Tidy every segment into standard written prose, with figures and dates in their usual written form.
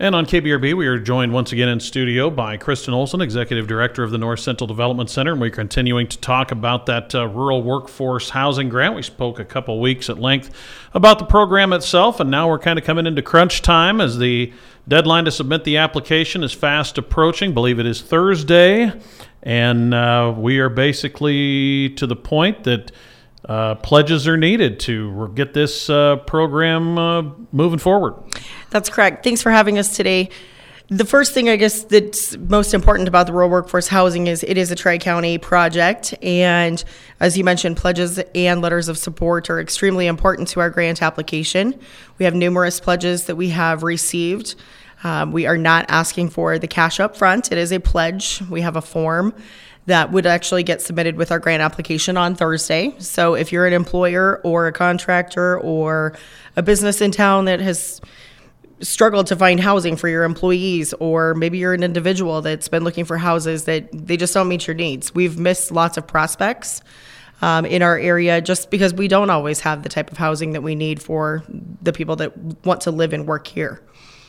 And on KBRB, we are joined once again in studio by Kristen Olson, Executive Director of the North Central Development Center, and we're continuing to talk about that rural workforce housing grant. We spoke a couple weeks at length about the program itself, and now we're kind of coming into crunch time as the deadline to submit the application is fast approaching. I believe it is Thursday, and we are basically to the point that pledges are needed to get this program moving forward. That's correct. Thanks for having us today. The first thing I guess that's most important about the rural workforce housing is it is a Tri-County project. And as you mentioned, pledges and letters of support are extremely important to our grant application. We have numerous pledges that we have received. We are not asking for the cash up front. It is a pledge. We have a form that would actually get submitted with our grant application on Thursday. So if you're an employer or a contractor or a business in town that has struggled to find housing for your employees, or maybe you're an individual that's been looking for houses that they just don't meet your needs. We've missed lots of prospects in our area just because we don't always have the type of housing that we need for the people that want to live and work here.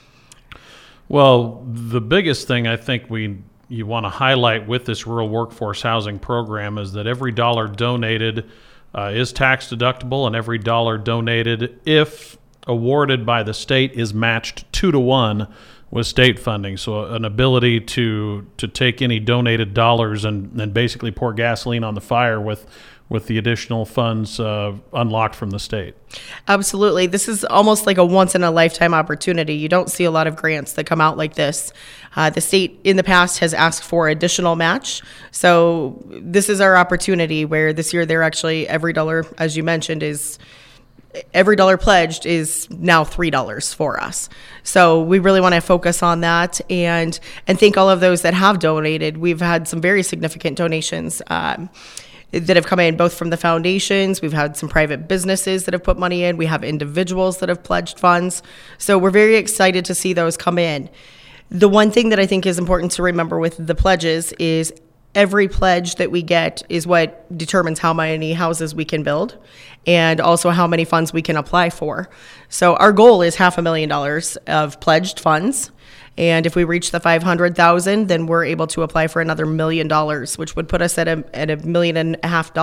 Well, the biggest thing I think you want to highlight with this rural workforce housing program is that every dollar donated is tax deductible, and every dollar donated, if awarded by the state, is matched 2-to-1 with state funding. So an ability to take any donated dollars and basically pour gasoline on the fire with the additional funds unlocked from the state. Absolutely. This is almost like a once-in-a-lifetime opportunity. You don't see a lot of grants that come out like this. The state in the past has asked for additional match. So this is our opportunity where this year they're actually, every dollar, as you mentioned, every dollar pledged is now $3 for us. So we really want to focus on that and thank all of those that have donated. We've had some very significant donations that have come in, both from the foundations. We've had some private businesses that have put money in. We have individuals that have pledged funds. So we're very excited to see those come in. The one thing that I think is important to remember with the pledges is every pledge that we get is what determines how many houses we can build and also how many funds we can apply for. So our goal is $500,000 of pledged funds. And if we reach the $500,000, then we're able to apply for another $1 million, which would put us at $1.5 million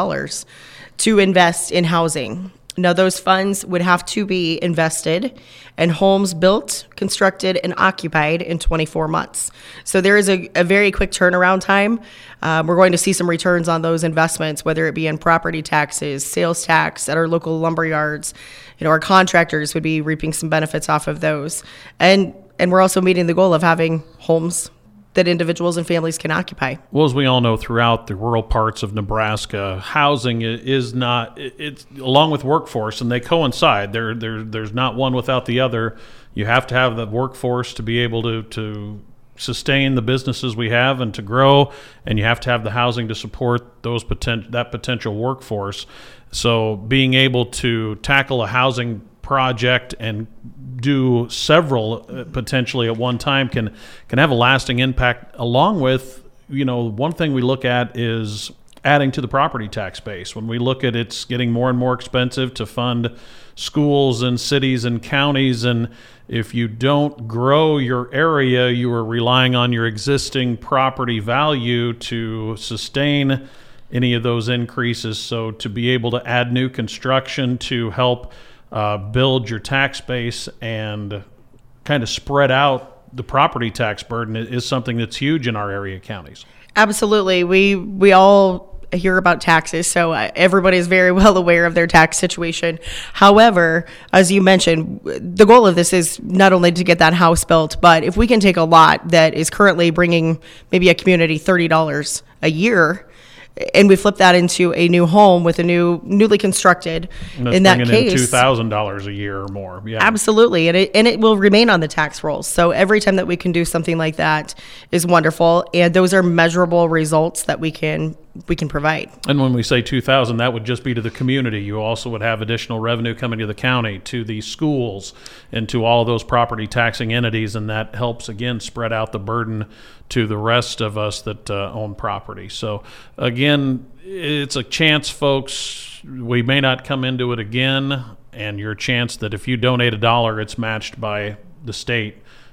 to invest in housing. Now, those funds would have to be invested in homes built, constructed, and occupied in 24 months. So there is a very quick turnaround time. We're going to see some returns on those investments, whether it be in property taxes, sales tax at our local lumber yards. Our contractors would be reaping some benefits off of those. And we're also meeting the goal of having homes that individuals and families can occupy. Well, as we all know, throughout the rural parts of Nebraska, housing is not, it's along with workforce, and they coincide. There's not one without the other. You have to have the workforce to be able to sustain the businesses we have and to grow, and you have to have the housing to support that potential workforce. So being able to tackle a housing project and do several potentially at one time can have a lasting impact, along with, one thing we look at is adding to the property tax base. When we look at it's getting more and more expensive to fund schools and cities and counties, and if you don't grow your area, you are relying on your existing property value to sustain any of those increases. So to be able to add new construction to help build your tax base and kind of spread out the property tax burden is something that's huge in our area counties. Absolutely. We all hear about taxes, so everybody is very well aware of their tax situation. However, as you mentioned, the goal of this is not only to get that house built, but if we can take a lot that is currently bringing maybe a community $30 a year, and we flip that into a new home with a newly constructed, in that case, $2,000 a year or more. Yeah, absolutely, and it will remain on the tax rolls. So every time that we can do something like that is wonderful, and those are measurable results that we can provide. And when we say 2,000, that would just be to the community. You also would have additional revenue coming to the county, to the schools, and to all of those property taxing entities, and that helps again spread out the burden to the rest of us that own property. So again, it's a chance, folks. We may not come into it again, and your chance that if you donate $1, it's matched by the state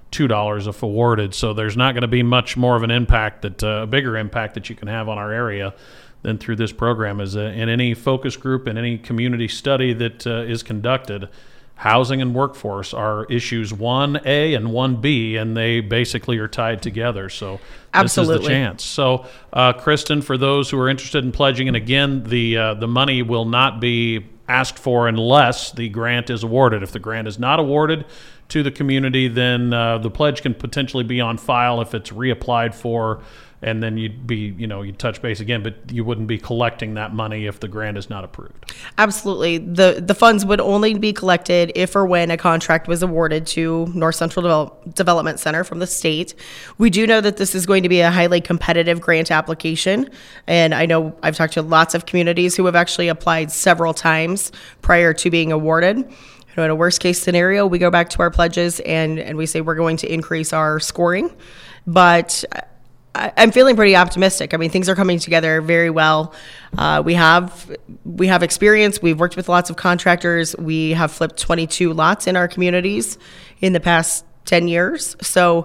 $2 if awarded. So there's not going to be much more of an impact, a bigger impact that you can have on our area than through this program. In any focus group, in any community study that is conducted, housing and workforce are issues 1A and 1B, and they basically are tied together. So Absolutely. This is the chance. So, Kristen, for those who are interested in pledging, and again, the money will not be asked for unless the grant is awarded. If the grant is not awarded to the community, then the pledge can potentially be on file if it's reapplied for, and then you'd touch base again, but you wouldn't be collecting that money if the grant is not approved. Absolutely. The funds would only be collected if or when a contract was awarded to North Central Development Center from the state. We do know that this is going to be a highly competitive grant application, and I know I've talked to lots of communities who have actually applied several times prior to being awarded. In a worst case scenario, we go back to our pledges and we say we're going to increase our scoring, but I'm feeling pretty optimistic. I mean, things are coming together very well. We have experience. We've worked with lots of contractors. We have flipped 22 lots in our communities in the past 10 years. So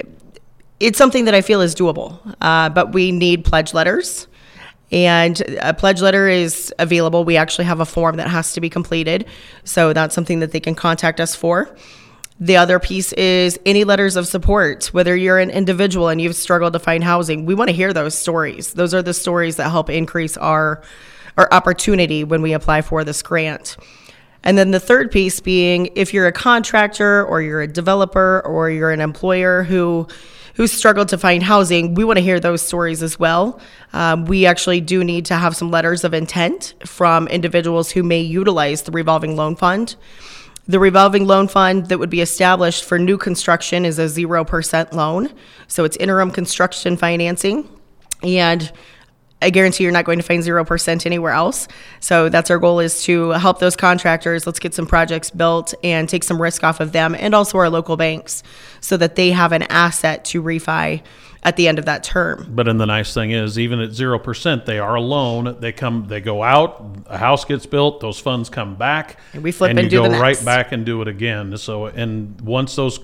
it's something that I feel is doable. But we need pledge letters. And a pledge letter is available. We actually have a form that has to be completed. So that's something that they can contact us for. The other piece is any letters of support, whether you're an individual and you've struggled to find housing. We want to hear those stories. Those are the stories that help increase our opportunity when we apply for this grant. And then the third piece being if you're a contractor or you're a developer or you're an employer who struggled to find housing, we want to hear those stories as well. We actually do need to have some letters of intent from individuals who may utilize the revolving loan fund. The revolving loan fund that would be established for new construction is a 0% loan. So it's interim construction financing. And I guarantee you're not going to find 0% anywhere else. So that's our goal, is to help those contractors. Let's get some projects built and take some risk off of them, and also our local banks, so that they have an asset to refi at the end of that term. But then the nice thing is, even at 0%, they are a loan. They go out, a house gets built, those funds come back, and we flip and do the next. You go right back and do it again. So, and once those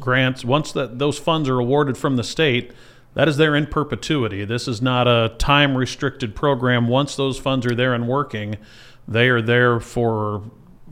funds are awarded from the state, that is there in perpetuity. This is not a time-restricted program. Once those funds are there and working, they are there for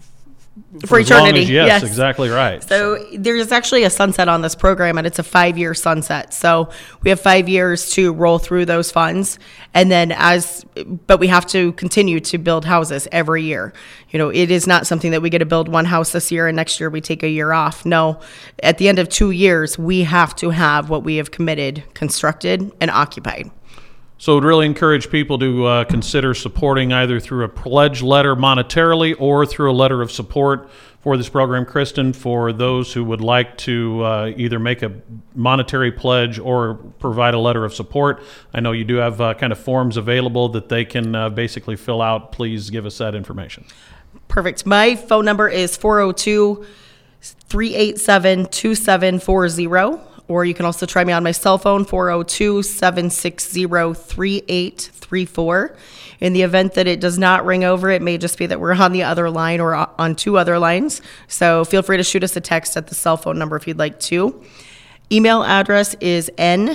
eternity. Yes, exactly right. So there's actually a sunset on this program, and it's a 5-year sunset. So we have 5 years to roll through those funds, and then but we have to continue to build houses every year. It is not something that we get to build one house this year and next year we take a year off. No, at the end of 2 years, we have to have what we have committed, constructed, and occupied. So I would really encourage people to consider supporting either through a pledge letter monetarily or through a letter of support for this program. Kristen, for those who would like to either make a monetary pledge or provide a letter of support, I know you do have kind of forms available that they can basically fill out. Please give us that information. Perfect. My phone number is 402-387-2740. Or you can also try me on my cell phone, 402-760-3834. In the event that it does not ring over, it may just be that we're on the other line or on two other lines. So feel free to shoot us a text at the cell phone number if you'd like to. Email address is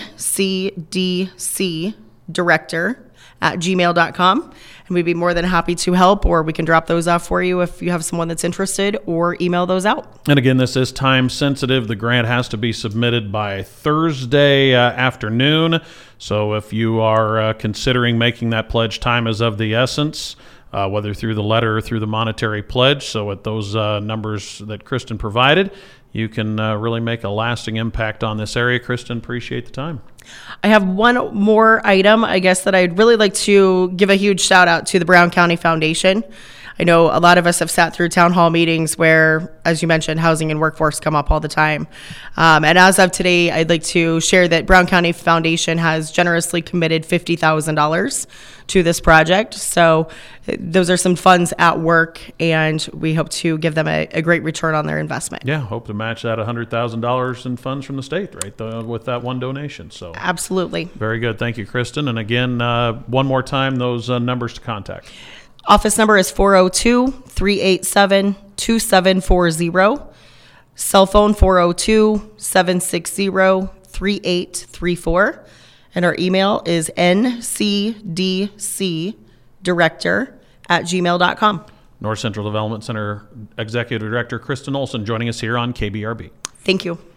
ncdcdirector@gmail.com. And we'd be more than happy to help, or we can drop those off for you if you have someone that's interested, or email those out. And again, this is time sensitive. The grant has to be submitted by Thursday afternoon. So if you are considering making that pledge, time is of the essence, whether through the letter or through the monetary pledge. So at those numbers that Kristen provided, you can really make a lasting impact on this area. Kristen, appreciate the time. I have one more item, I guess, that I'd really like to give a huge shout out to the Brown County Foundation. I know a lot of us have sat through town hall meetings where, as you mentioned, housing and workforce come up all the time. And as of today, I'd like to share that Brown County Foundation has generously committed $50,000 to this project. So those are some funds at work, and we hope to give them a great return on their investment. Yeah, hope to match that $100,000 in funds from the state, right, with that one donation. So absolutely. Very good. Thank you, Kristen. And again, one more time, those numbers to contact. Office number is 402-387-2740. Cell phone 402-760-3834. And our email is ncdcdirector@gmail.com. North Central Development Center Executive Director Kristen Olson joining us here on KBRB. Thank you.